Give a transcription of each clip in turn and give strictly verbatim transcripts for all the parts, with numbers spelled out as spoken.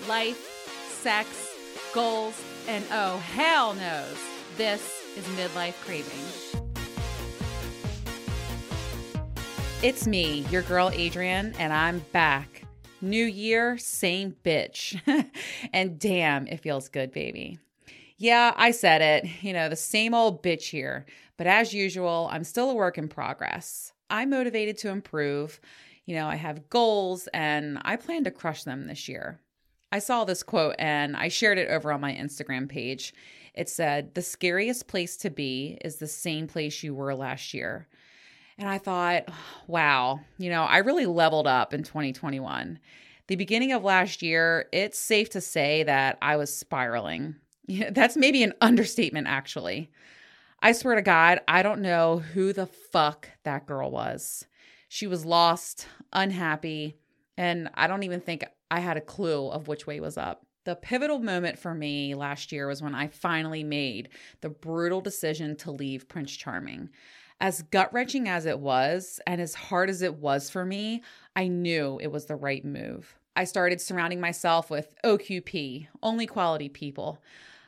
life, sex, goals, and oh, hell knows, this is Midlife Craving. It's me, your girl Adrienne, and I'm back. New year, same bitch. And damn, it feels good, baby. Yeah, I said it, you know, the same old bitch here. But as usual, I'm still a work in progress. I'm motivated to improve. You know, I have goals and I plan to crush them this year. I saw this quote and I shared it over on my Instagram page. It said, "The scariest place to be is the same place you were last year." And I thought, wow, you know, I really leveled up in twenty twenty-one. The beginning of last year, it's safe to say that I was spiraling. That's maybe an understatement, actually. I swear to God, I don't know who the fuck that girl was. She was lost, unhappy, and I don't even think I had a clue of which way was up. The pivotal moment for me last year was when I finally made the brutal decision to leave Prince Charming. As gut-wrenching as it was, and as hard as it was for me, I knew it was the right move. I started surrounding myself with O Q P, only quality people.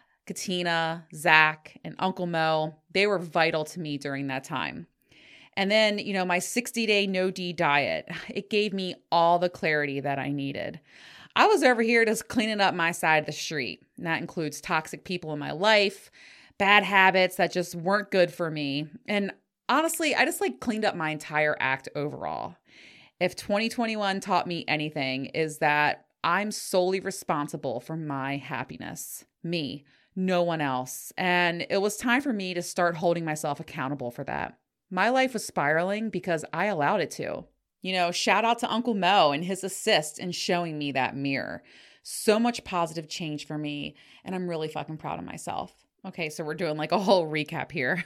Katina, Zach, and Uncle Mo, they were vital to me during that time. And then, you know, my sixty-day no-D diet, it gave me all the clarity that I needed. I was over here just cleaning up my side of the street. And that includes toxic people in my life, bad habits that just weren't good for me. And honestly, I just like cleaned up my entire act overall. If twenty twenty-one taught me anything, is that I'm solely responsible for my happiness. Me, no one else. And it was time for me to start holding myself accountable for that. My life was spiraling because I allowed it to. You know, shout out to Uncle Mo and his assist in showing me that mirror. So much positive change for me, and I'm really fucking proud of myself. Okay, so we're doing like a whole recap here.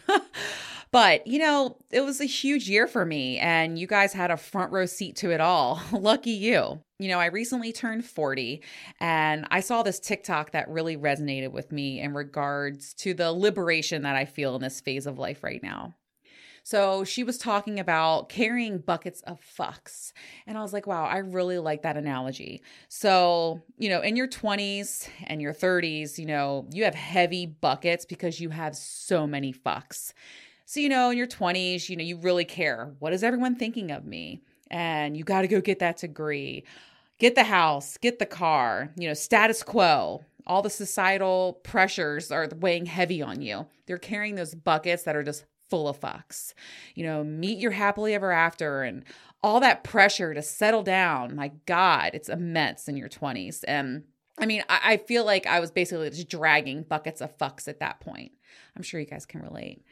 But, you know, it was a huge year for me, and you guys had a front row seat to it all. Lucky you. You know, I recently turned forty, and I saw this TikTok that really resonated with me in regards to the liberation that I feel in this phase of life right now. So she was talking about carrying buckets of fucks. And I was like, wow, I really like that analogy. So, you know, in your twenties and your thirties, you know, you have heavy buckets because you have so many fucks. So, you know, in your twenties, you know, you really care. What is everyone thinking of me? And you got to go get that degree, get the house, get the car, you know, status quo. All the societal pressures are weighing heavy on you. They're carrying those buckets that are just full of fucks. You know, meet your happily ever after and all that pressure to settle down. My God, it's immense in your twenties. And I mean, I, I feel like I was basically just dragging buckets of fucks at that point. I'm sure you guys can relate.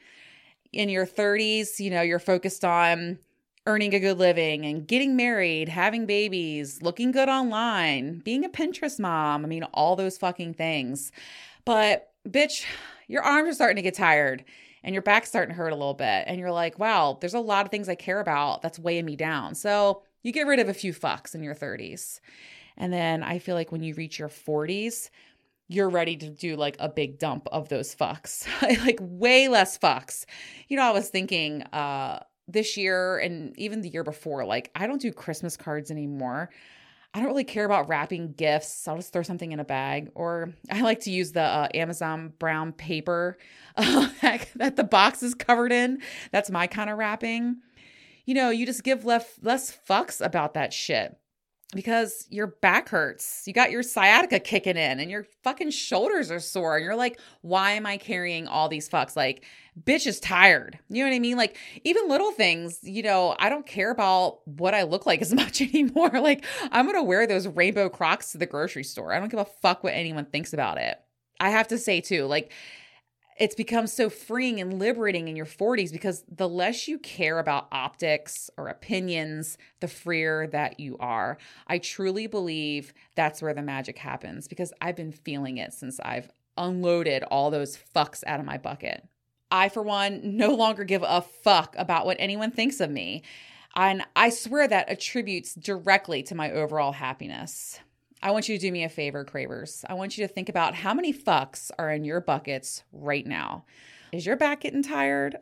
In your thirties, you know, you're focused on earning a good living and getting married, having babies, looking good online, being a Pinterest mom. I mean, all those fucking things. But bitch, your arms are starting to get tired. And your back's starting to hurt a little bit. And you're like, wow, there's a lot of things I care about that's weighing me down. So you get rid of a few fucks in your thirties. And then I feel like when you reach your forties, you're ready to do like a big dump of those fucks. Like way less fucks. You know, I was thinking uh, this year and even the year before, like I don't do Christmas cards anymore. I don't really care about wrapping gifts. I'll just throw something in a bag. Or I like to use the uh, Amazon brown paper uh, that the box is covered in. That's my kind of wrapping. You know, you just give less, less fucks about that shit because your back hurts. You got your sciatica kicking in and your fucking shoulders are sore. And you're like, why am I carrying all these fucks? Like, bitch is tired. You know what I mean? Like even little things, you know, I don't care about what I look like as much anymore. Like I'm going to wear those rainbow Crocs to the grocery store. I don't give a fuck what anyone thinks about it. I have to say too, like it's become so freeing and liberating in your forties because the less you care about optics or opinions, the freer that you are. I truly believe that's where the magic happens because I've been feeling it since I've unloaded all those fucks out of my bucket. I, for one, no longer give a fuck about what anyone thinks of me. And I swear that attributes directly to my overall happiness. I want you to do me a favor, cravers. I want you to think about how many fucks are in your buckets right now. Is your back getting tired?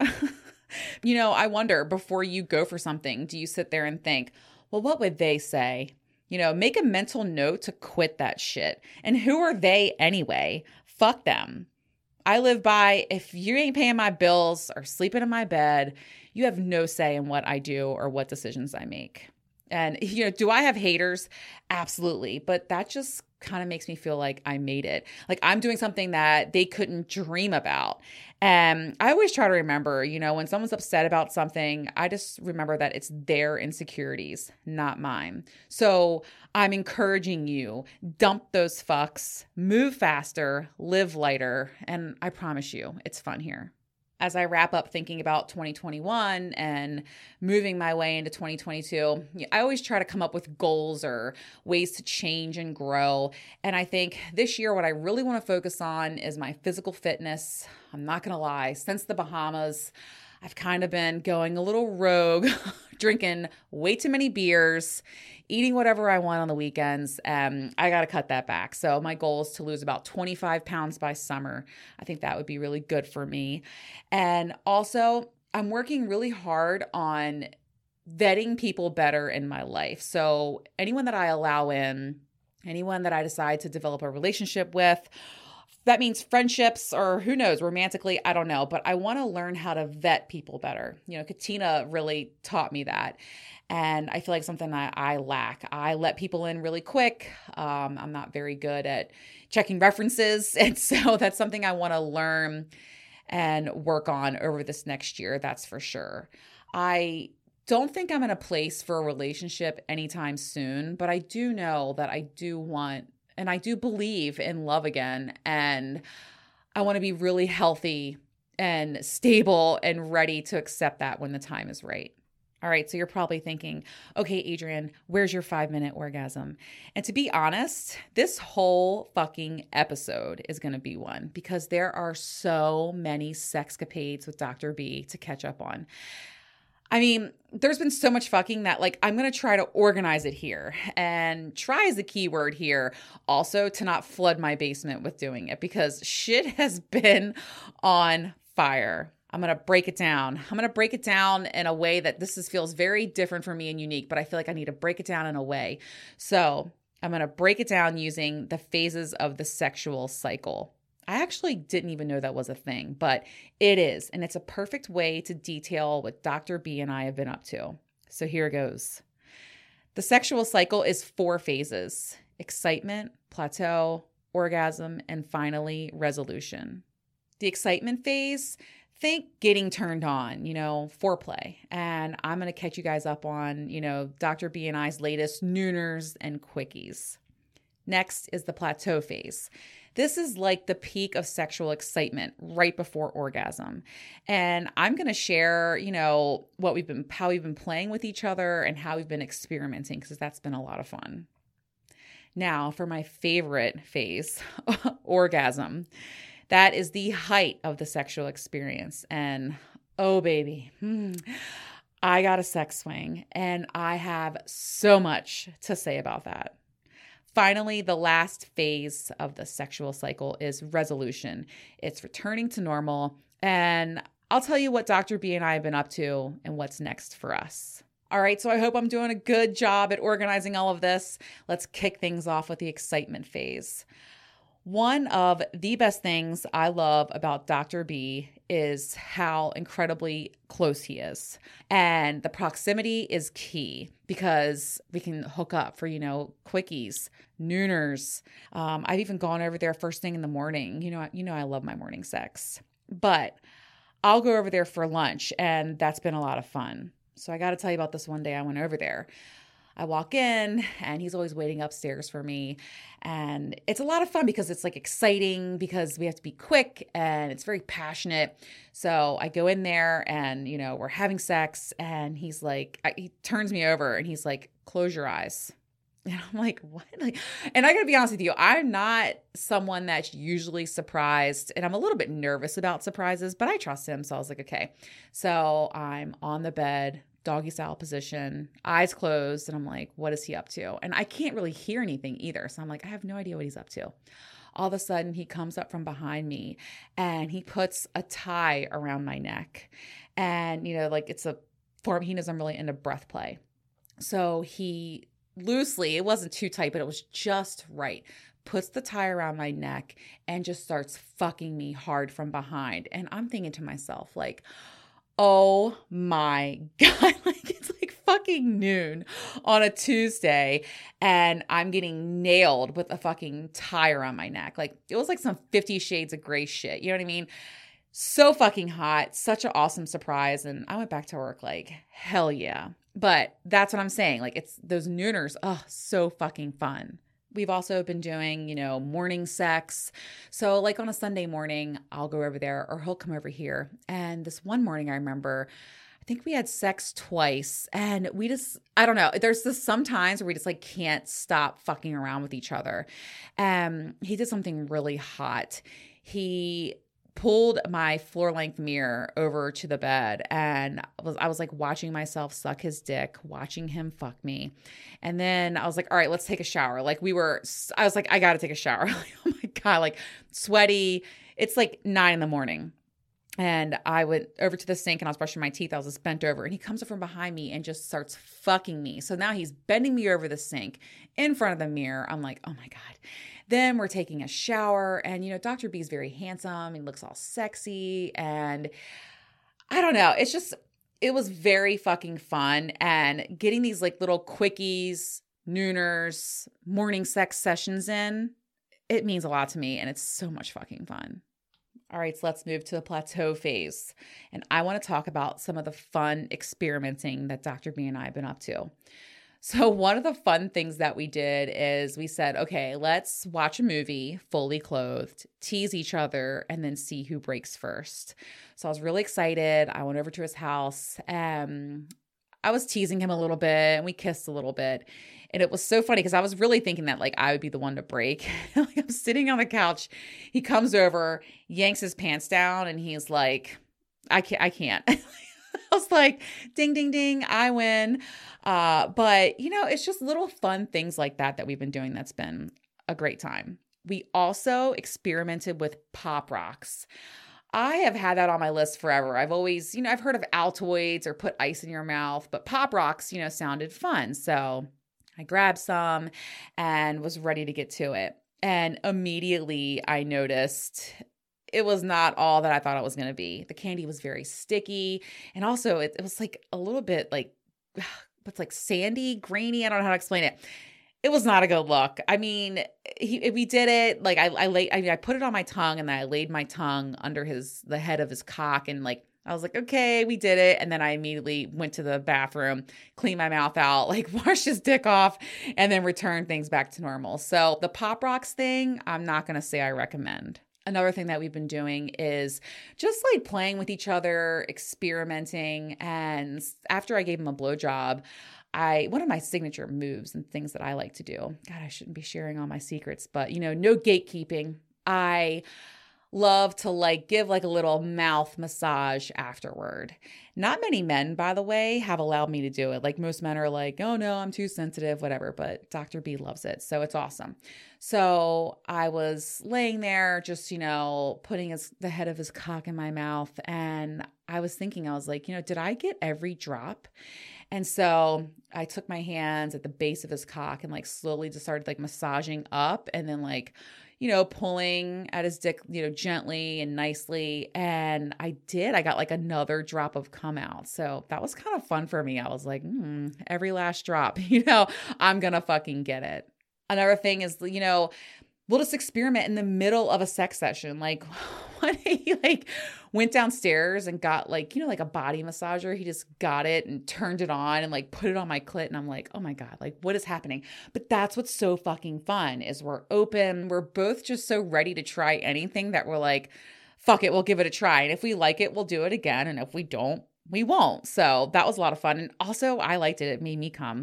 You know, I wonder before you go for something, do you sit there and think, well, what would they say? You know, make a mental note to quit that shit. And who are they anyway? Fuck them. I live by, if you ain't paying my bills or sleeping in my bed, you have no say in what I do or what decisions I make. And, you know, do I have haters? Absolutely. But that just kind of makes me feel like I made it. Like I'm doing something that they couldn't dream about. And I always try to remember, you know, when someone's upset about something, I just remember that it's their insecurities, not mine. So I'm encouraging you, dump those fucks, move faster, live lighter. And I promise you, it's fun here. As I wrap up thinking about twenty twenty-one and moving my way into twenty twenty-two, I always try to come up with goals or ways to change and grow. And I think this year, what I really want to focus on is my physical fitness. I'm not going to lie, since the Bahamas, I've kind of been going a little rogue, drinking way too many beers, eating whatever I want on the weekends. Um, I got to cut that back. So my goal is to lose about twenty-five pounds by summer. I think that would be really good for me. And also, I'm working really hard on vetting people better in my life. So anyone that I allow in, anyone that I decide to develop a relationship with, that means friendships or who knows, romantically, I don't know. But I want to learn how to vet people better. You know, Katina really taught me that. And I feel like something that I lack. I let people in really quick. Um, I'm not very good at checking references. And so that's something I want to learn and work on over this next year. That's for sure. I don't think I'm in a place for a relationship anytime soon, but I do know that I do want, and I do believe in love again. And I want to be really healthy and stable and ready to accept that when the time is right. All right, so you're probably thinking, okay, Adrienne, where's your five-minute orgasm? And to be honest, this whole fucking episode is going to be one because there are so many sexcapades with Doctor B to catch up on. I mean, there's been so much fucking that, like, I'm going to try to organize it here. And try is the key word here. Also, to not flood my basement with doing it because shit has been on fire. I'm going to break it down. I'm going to break it down in a way that this is, feels very different for me and unique, but I feel like I need to break it down in a way. So I'm going to break it down using the phases of the sexual cycle. I actually didn't even know that was a thing, but it is. And it's a perfect way to detail what Doctor B and I have been up to. So here goes. The sexual cycle is four phases: excitement, plateau, orgasm, and finally resolution. The excitement phase, think getting turned on, you know, foreplay. And I'm going to catch you guys up on, you know, Doctor B and I's latest nooners and quickies. Next is the plateau phase. This is like the peak of sexual excitement right before orgasm. And I'm going to share, you know, what we've been, how we've been playing with each other and how we've been experimenting, because that's been a lot of fun. Now for my favorite phase, orgasm. That is the height of the sexual experience. And oh, baby, hmm, I got a sex swing and I have so much to say about that. Finally, the last phase of the sexual cycle is resolution. It's returning to normal. And I'll tell you what Doctor B and I have been up to and what's next for us. All right, so I hope I'm doing a good job at organizing all of this. Let's kick things off with the excitement phase. One of the best things I love about Doctor B is how incredibly close he is. And the proximity is key because we can hook up for, you know, quickies, nooners. Um, I've even gone over there first thing in the morning. You know, you know I love my morning sex. But I'll go over there for lunch, and that's been a lot of fun. So I got to tell you about this one day I went over there. I walk in and he's always waiting upstairs for me. And it's a lot of fun because it's like exciting because we have to be quick and it's very passionate. So I go in there and, you know, we're having sex and he's like, I, he turns me over and he's like, close your eyes. And I'm like, what? Like, and I gotta be honest with you, I'm not someone that's usually surprised, and I'm a little bit nervous about surprises, but I trust him. So I was like, okay. So I'm on the bed, doggy style position, eyes closed, and I'm like, what is he up to? And I can't really hear anything either. So I'm like, I have no idea what he's up to. All of a sudden, he comes up from behind me and he puts a tie around my neck. And, you know, like it's a form, he knows I'm really into breath play. So he loosely. It wasn't too tight, but it was just right. Puts the tie around my neck and just starts fucking me hard from behind. And I'm thinking to myself, like, oh my God, like it's like fucking noon on a Tuesday and I'm getting nailed with a fucking tie around my neck. Like it was like some Fifty Shades of Grey shit. You know what I mean? So fucking hot. Such an awesome surprise. And I went back to work like, hell yeah. But that's what I'm saying. Like it's those nooners. Oh, so fucking fun. We've also been doing, you know, morning sex. So like on a Sunday morning, I'll go over there or he'll come over here. And this one morning I remember, I think we had sex twice and we just, I don't know. There's this sometimes where we just like can't stop fucking around with each other. Um, he did something really hot. He pulled my floor length mirror over to the bed and I was, I was like watching myself suck his dick, watching him fuck me. And then I was like, all right, let's take a shower. Like we were, I was like, I got to take a shower. Like, oh my God, like sweaty. It's like nine in the morning. And I went over to the sink and I was brushing my teeth. I was just bent over and he comes up from behind me and just starts fucking me. So now he's bending me over the sink in front of the mirror. I'm like, oh my God. Then we're taking a shower and, you know, Doctor B is very handsome. He looks all sexy. And I don't know. It's just, it was very fucking fun. And getting these like little quickies, nooners, morning sex sessions in, it means a lot to me. And it's so much fucking fun. All right, so let's move to the plateau phase. And I want to talk about some of the fun experimenting that Doctor B and I have been up to. So one of the fun things that we did is we said, okay, let's watch a movie fully clothed, tease each other, and then see who breaks first. So I was really excited. I went over to his house. Um, I was teasing him a little bit and we kissed a little bit. And it was so funny because I was really thinking that like I would be the one to break. Like I'm sitting on the couch. He comes over, yanks his pants down, and he's like, I can't, I can't. I was like, ding, ding, ding, I win. Uh, but, you know, it's just little fun things like that that we've been doing that's been a great time. We also experimented with Pop Rocks. I have had that on my list forever. I've always, you know, I've heard of Altoids or put ice in your mouth, but Pop Rocks, you know, sounded fun. So I grabbed some and was ready to get to it. And immediately I noticed it was not all that I thought it was going to be. The candy was very sticky. And also it, it was like a little bit like, what's like sandy, grainy. I don't know how to explain it. It was not a good look. I mean, he, we did it. Like I, I laid, I mean, I put it on my tongue and then I laid my tongue under his, the head of his cock. And like, I was like, okay, we did it. And then I immediately went to the bathroom, cleaned my mouth out, like washed his dick off, and then returned things back to normal. So the Pop Rocks thing, I'm not going to say I recommend. Another thing that we've been doing is just like playing with each other, experimenting. And after I gave him a blowjob, I, one of my signature moves and things that I like to do, God, I shouldn't be sharing all my secrets, but you know, no gatekeeping. I love to like give like a little mouth massage afterward. Not many men, by the way, have allowed me to do it. Like most men are like, oh no, I'm too sensitive, whatever. But Doctor B loves it. So it's awesome. So I was laying there just, you know, putting his, the head of his cock in my mouth. And I was thinking, I was like, you know, did I get every drop? And so I took my hands at the base of his cock and like slowly just started like massaging up and then like, you know, pulling at his dick, you know, gently and nicely. And I did, I got like another drop of cum out. So that was kind of fun for me. I was like, hmm, every last drop, you know, I'm going to fucking get it. Another thing is, you know, we'll just experiment in the middle of a sex session. Like one day he like went downstairs and got like, you know, like a body massager. He just got it and turned it on and like put it on my clit. And I'm like, oh my God, like what is happening? But that's what's so fucking fun is we're open. We're both just so ready to try anything that we're like, fuck it, we'll give it a try. And if we like it, we'll do it again. And if we don't, we won't. So that was a lot of fun. And also I liked it. It made me come.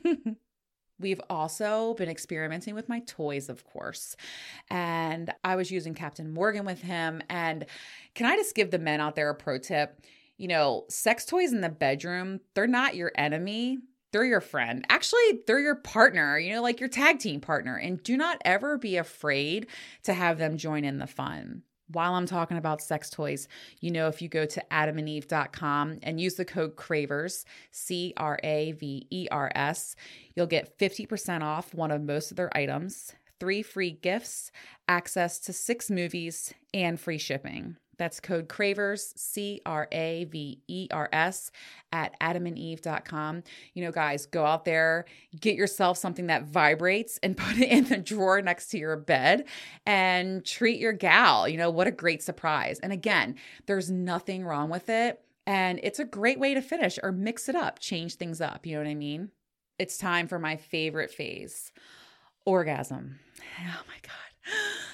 We've also been experimenting with my toys, of course. And I was using Captain Morgan with him. And can I just give the men out there a pro tip? You know, sex toys in the bedroom, they're not your enemy. They're your friend. Actually, they're your partner, you know, like your tag team partner. And do not ever be afraid to have them join in the fun. while I'm talking about sex toys, you know, if you go to adam and eve dot com and use the code CRAVERS, C R A V E R S, you'll get fifty percent off one of most of their items, three free gifts, access to six movies, and free shipping. That's code CRAVERS, C R A V E R S, at adam and eve dot com. You know, guys, go out there, get yourself something that vibrates and put it in the drawer next to your bed and treat your gal. You know, what a great surprise. And again, there's nothing wrong with it. And it's a great way to finish or mix it up, change things up. You know what I mean? It's time for my favorite phase, orgasm. Oh my God.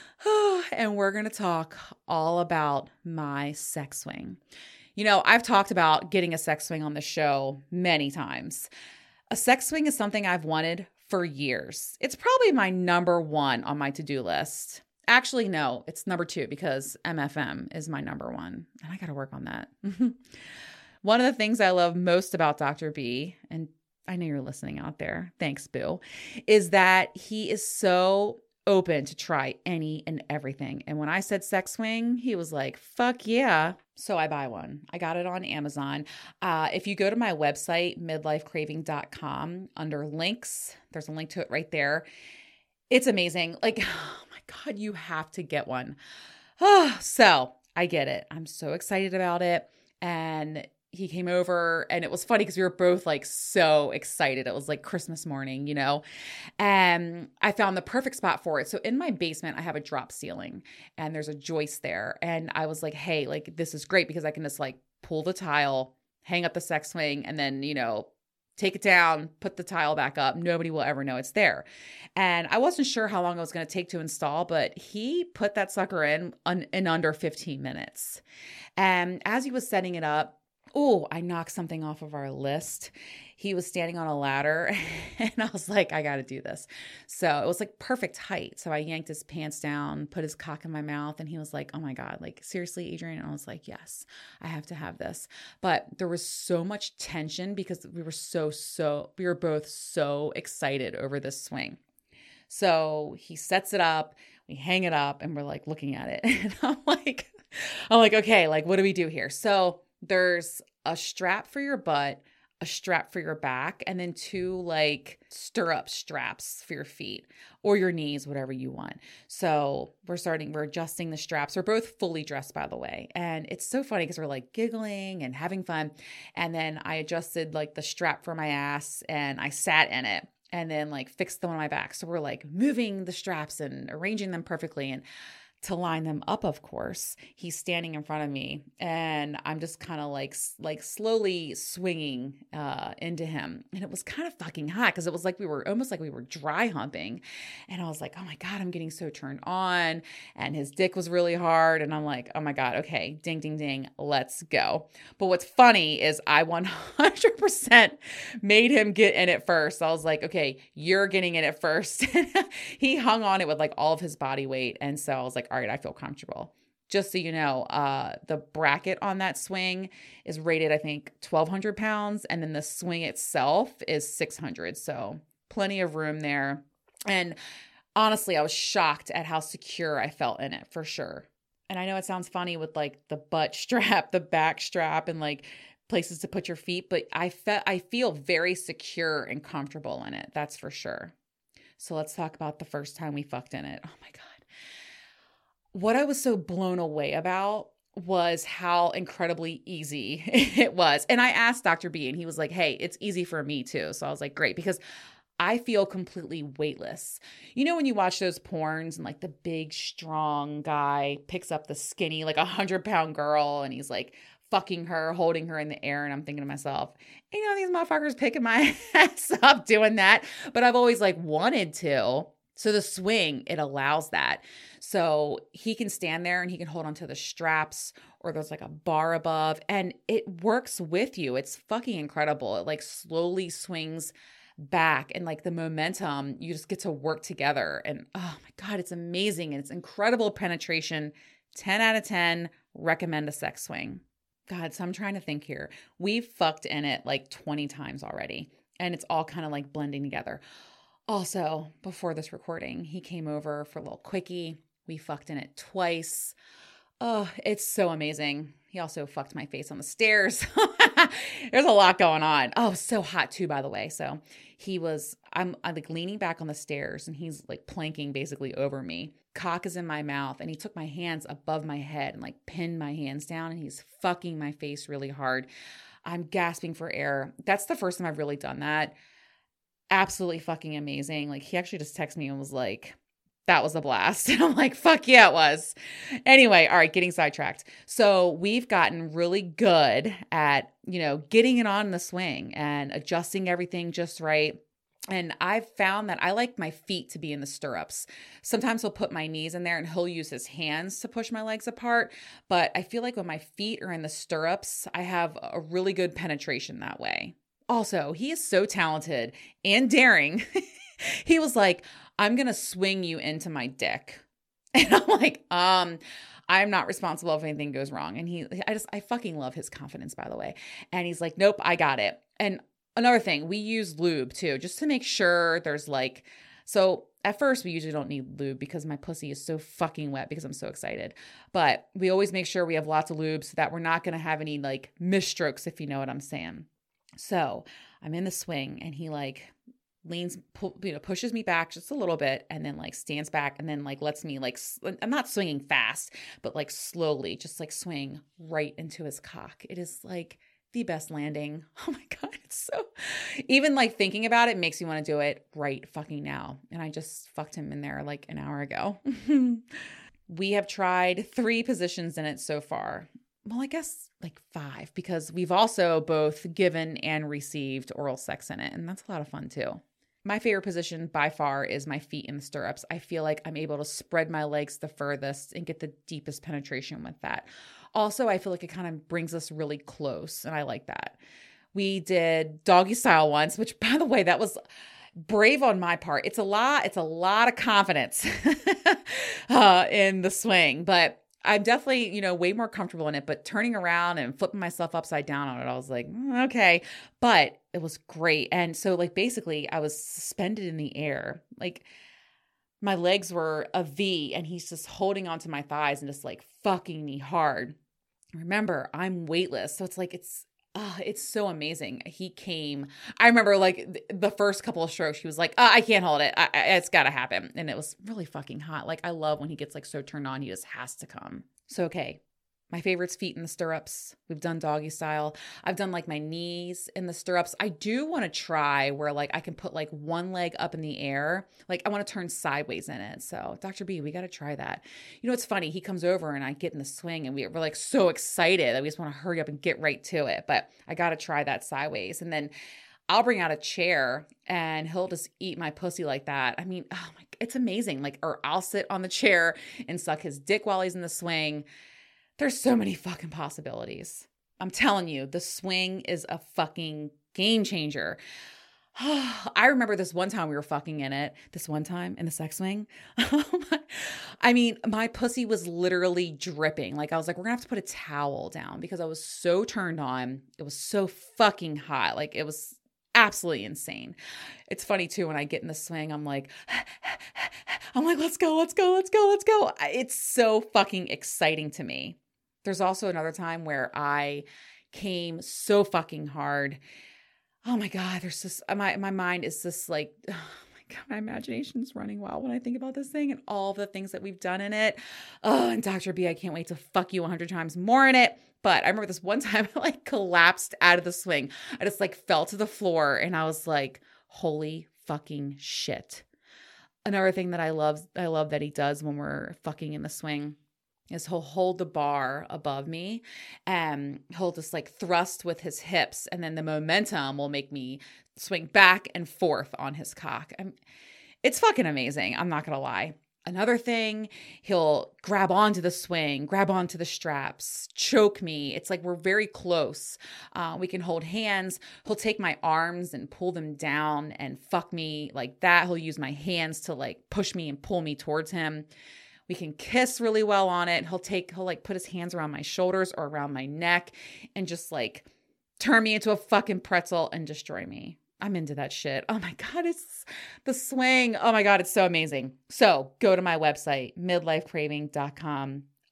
And we're going to talk all about my sex swing. You know, I've talked about getting a sex swing on the show many times. A sex swing is something I've wanted for years. It's probably my number one on my to-do list. Actually, no, it's number two because M F M is my number one, and I got to work on that. One of the things I love most about Doctor B, and I know you're listening out there, thanks, boo, is that he is so open to try any and everything. And when I said sex swing, he was like, fuck yeah. So I buy one. I got it on Amazon. Uh, if you go to my website, midlife craving dot com, under links, there's a link to it right there. It's amazing. Like, oh my God, you have to get one. Oh, so I get it. I'm so excited about it. And he came over and it was funny because we were both like so excited. It was like Christmas morning, you know, and I found the perfect spot for it. So in my basement, I have a drop ceiling and there's a joist there. And I was like, hey, like this is great because I can just like pull the tile, hang up the sex swing, and then, you know, take it down, put the tile back up. Nobody will ever know it's there. And I wasn't sure how long it was going to take to install, but he put that sucker in un- in under fifteen minutes. And as he was setting it up, oh, I knocked something off of our list. He was standing on a ladder and I was like, I got to do this. So it was like perfect height. So I yanked his pants down, put his cock in my mouth, and he was like, oh my God, like seriously, Adrian? And I was like, yes, I have to have this. But there was so much tension because we were so, so, we were both so excited over this swing. So he sets it up, we hang it up, and we're like looking at it. And I'm like, I'm like, okay, like what do we do here? So there's a strap for your butt, a strap for your back, and then two like stirrup straps for your feet or your knees, whatever you want. So we're starting, we're adjusting the straps. We're both fully dressed, by the way. And it's so funny because we're like giggling and having fun. And then I adjusted like the strap for my ass and I sat in it and then like fixed them on my back. So we're like moving the straps and arranging them perfectly. And to line them up, of course, he's standing in front of me and I'm just kind of like, like slowly swinging uh, into him. And it was kind of fucking hot because it was like we were almost like we were dry humping. And I was like, oh my God, I'm getting so turned on. And his dick was really hard. And I'm like, oh my God, okay, ding, ding, ding, let's go. But what's funny is I one hundred percent made him get in it first. I was like, okay, you're getting in it first. He hung on it with like all of his body weight. And so I was like, all right, I feel comfortable. Just so you know, uh, the bracket on that swing is rated, I think, twelve hundred pounds. And then the swing itself is six hundred. So plenty of room there. And honestly, I was shocked at how secure I felt in it for sure. And I know it sounds funny with like the butt strap, the back strap, and like places to put your feet, but I fe- I feel very secure and comfortable in it. That's for sure. So let's talk about the first time we fucked in it. Oh my God. What I was so blown away about was how incredibly easy it was. And I asked Doctor B and he was like, hey, it's easy for me too. So I was like, great, because I feel completely weightless. You know, when you watch those porns and like the big, strong guy picks up the skinny, like a hundred pound girl and he's like fucking her, holding her in the air. And I'm thinking to myself, you know, these motherfuckers picking my ass up doing that. But I've always like wanted to. So the swing, it allows that. So he can stand there and he can hold onto the straps or there's like a bar above and it works with you. It's fucking incredible. It like slowly swings back and like the momentum, you just get to work together. And oh my God, it's amazing. And it's incredible penetration. ten out of ten, recommend a sex swing. God, so I'm trying to think here. We've fucked in it like twenty times already and it's all kind of like blending together. Also, before this recording, he came over for a little quickie. We fucked in it twice. Oh, it's so amazing. He also fucked my face on the stairs. There's a lot going on. Oh, so hot too, by the way. So he was, I'm, I'm like leaning back on the stairs and he's like planking basically over me. Cock is in my mouth and he took my hands above my head and like pinned my hands down and he's fucking my face really hard. I'm gasping for air. That's the first time I've really done that. Absolutely fucking amazing. Like he actually just texted me and was like, that was a blast. And I'm like, fuck yeah, it was. Anyway, all right, getting sidetracked. So we've gotten really good at, you know, getting it on the swing and adjusting everything just right. And I've found that I like my feet to be in the stirrups. Sometimes he'll put my knees in there and he'll use his hands to push my legs apart. But I feel like when my feet are in the stirrups, I have a really good penetration that way. Also, he is so talented and daring. He was like, I'm going to swing you into my dick. And I'm like, um, I'm not responsible if anything goes wrong. And he, I just, I fucking love his confidence, by the way. And he's like, nope, I got it. And another thing, we use lube too, just to make sure there's like, so at first we usually don't need lube because my pussy is so fucking wet because I'm so excited. But we always make sure we have lots of lube so that we're not going to have any like misstrokes, if you know what I'm saying. So I'm in the swing and he like leans, pu- you know, pushes me back just a little bit and then like stands back and then like lets me like, I'm not swinging fast, but like slowly just like swing right into his cock. It is like the best landing. Oh my God. It's so, even like thinking about it makes me want to do it right fucking now. And I just fucked him in there like an hour ago. We have tried three positions in it so far. Well, I guess like five because we've also both given and received oral sex in it. And that's a lot of fun too. My favorite position by far is my feet in the stirrups. I feel like I'm able to spread my legs the furthest and get the deepest penetration with that. Also, I feel like it kind of brings us really close, and I like that. We did doggy style once, which by the way, that was brave on my part. It's a lot, it's a lot of confidence uh, in the swing, but I'm definitely, you know, way more comfortable in it, but turning around and flipping myself upside down on it, I was like, mm, okay, but it was great. And so like, basically I was suspended in the air. Like my legs were a V and he's just holding onto my thighs and just like fucking me hard. Remember, I'm weightless. So it's like, it's, oh, it's so amazing. He came, I remember like th- the first couple of strokes, he was like, oh, I can't hold it. I, I, it's got to happen. And it was really fucking hot. Like I love when he gets like so turned on, he just has to come. So, okay. My favorite's feet in the stirrups. We've done doggy style. I've done like my knees in the stirrups. I do want to try where like I can put like one leg up in the air. Like I want to turn sideways in it. So Doctor B, we got to try that. You know, it's funny. He comes over and I get in the swing and we, we're like so excited that we just want to hurry up and get right to it. But I got to try that sideways. And then I'll bring out a chair and he'll just eat my pussy like that. I mean, oh my, it's amazing. Like, or I'll sit on the chair and suck his dick while he's in the swing. There's so many fucking possibilities. I'm telling you, the swing is a fucking game changer. I remember this one time we were fucking in it, this one time in the sex swing. I mean, my pussy was literally dripping. Like I was like, we're gonna have to put a towel down because I was so turned on. It was so fucking hot. Like it was absolutely insane. It's funny too, when I get in the swing, I'm like, I'm like, let's go, let's go, let's go, let's go. It's so fucking exciting to me. There's also another time where I came so fucking hard. Oh my God, there's just, my, my mind is just like, oh my God, my imagination's running wild when I think about this thing and all the things that we've done in it. Oh, and Doctor B, I can't wait to fuck you a hundred times more in it. But I remember this one time I like collapsed out of the swing. I just like fell to the floor and I was like, holy fucking shit. Another thing that I love, I love that he does when we're fucking in the swing is he'll hold the bar above me and he'll just like thrust with his hips and then the momentum will make me swing back and forth on his cock. I'm, it's fucking amazing. I'm not going to lie. Another thing, he'll grab onto the swing, grab onto the straps, choke me. It's like we're very close. Uh, we can hold hands. He'll take my arms and pull them down and fuck me like that. He'll use my hands to like push me and pull me towards him. We can kiss really well on it. He'll take, he'll like put his hands around my shoulders or around my neck and just like turn me into a fucking pretzel and destroy me. I'm into that shit. Oh my God, it's the swing. Oh my God, it's so amazing. So go to my website, midlife craving dot com.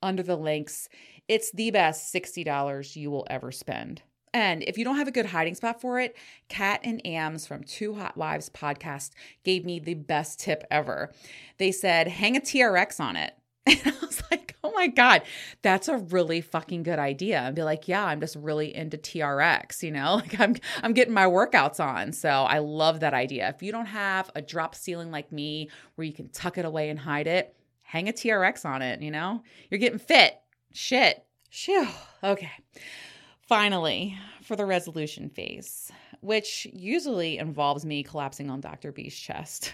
under the links. It's the best sixty dollars you will ever spend. And if you don't have a good hiding spot for it, Kat and Ams from Two Hot Wives podcast gave me the best tip ever. They said, hang a T R X on it. And I was like, oh my God, that's a really fucking good idea. And be like, yeah, I'm just really into T R X, you know, like I'm, I'm getting my workouts on. So I love that idea. If you don't have a drop ceiling like me where you can tuck it away and hide it, hang a T R X on it, you know, you're getting fit. Shit. Phew. Okay. Finally, for the resolution phase, which usually involves me collapsing on Doctor B's chest.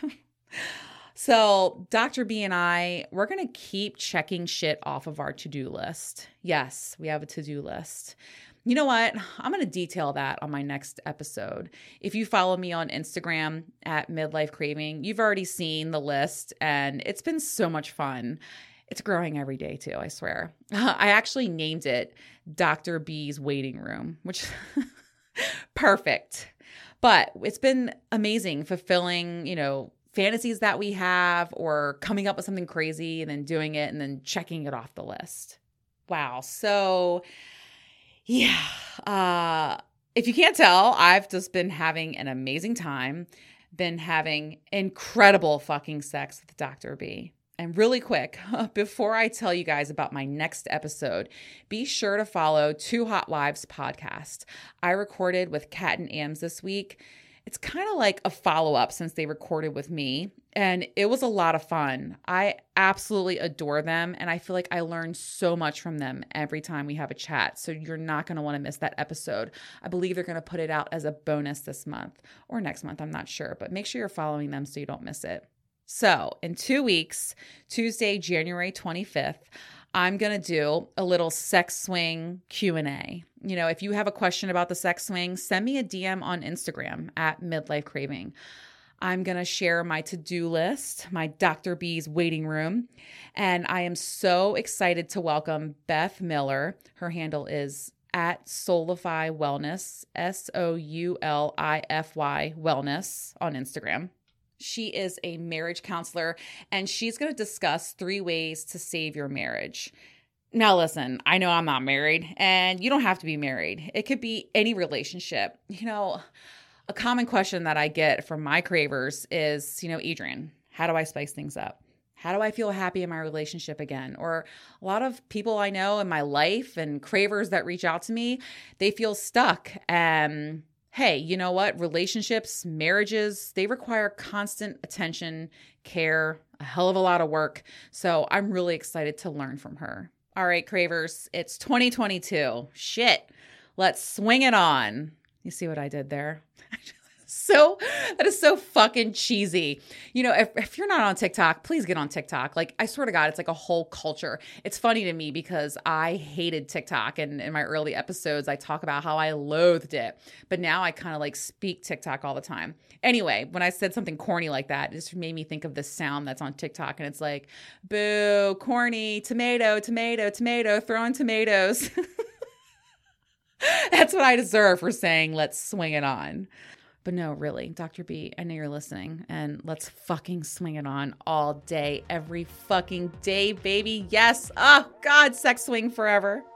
So Doctor B and I, we're going to keep checking shit off of our to-do list. Yes, we have a to-do list. You know what? I'm going to detail that on my next episode. If you follow me on Instagram at Midlife Craving, you've already seen the list and it's been so much fun. It's growing every day too, I swear. I actually named it Doctor B's Waiting Room, which perfect. But it's been amazing fulfilling, you know, fantasies that we have or coming up with something crazy and then doing it and then checking it off the list. Wow. So yeah, uh, if you can't tell, I've just been having an amazing time, been having incredible fucking sex with Doctor B. And really quick, before I tell you guys about my next episode, be sure to follow Two Hot Wives podcast. I recorded with Kat and Ams this week. It's kind of like a follow-up since they recorded with me, and it was a lot of fun. I absolutely adore them, and I feel like I learn so much from them every time we have a chat, so you're not going to want to miss that episode. I believe they're going to put it out as a bonus this month or next month, I'm not sure, but make sure you're following them so you don't miss it. So in two weeks, Tuesday, January twenty-fifth, I'm going to do a little sex swing Q and A. You know, if you have a question about the sex swing, send me a D M on Instagram at Midlife Craving. I'm going to share my to-do list, my Doctor B's waiting room, and I am so excited to welcome Beth Miller. Her handle is at Soulify Wellness, S O U L I F Y Wellness on Instagram. She is a marriage counselor, and she's going to discuss three ways to save your marriage. Now, listen, I know I'm not married, and you don't have to be married. It could be any relationship. You know, a common question that I get from my cravers is, you know, Adrian, how do I spice things up? How do I feel happy in my relationship again? Or a lot of people I know in my life and cravers that reach out to me, they feel stuck. And hey, you know what? Relationships, marriages, they require constant attention, care, a hell of a lot of work. So I'm really excited to learn from her. All right, cravers, it's twenty twenty-two. Shit, let's swing it on. You see what I did there? So that is so fucking cheesy. You know, if, if you're not on TikTok, please get on TikTok. Like, I swear to God, it's like a whole culture. It's funny to me because I hated TikTok. And in my early episodes, I talk about how I loathed it. But now I kind of like speak TikTok all the time. Anyway, when I said something corny like that, it just made me think of this sound that's on TikTok. And it's like, boo, corny, tomato, tomato, tomato, throwing tomatoes. That's what I deserve for saying, let's swing it on. But no, really, Doctor B, I know you're listening, and let's fucking swing it on all day, every fucking day, baby. Yes. Oh, God, sex swing forever.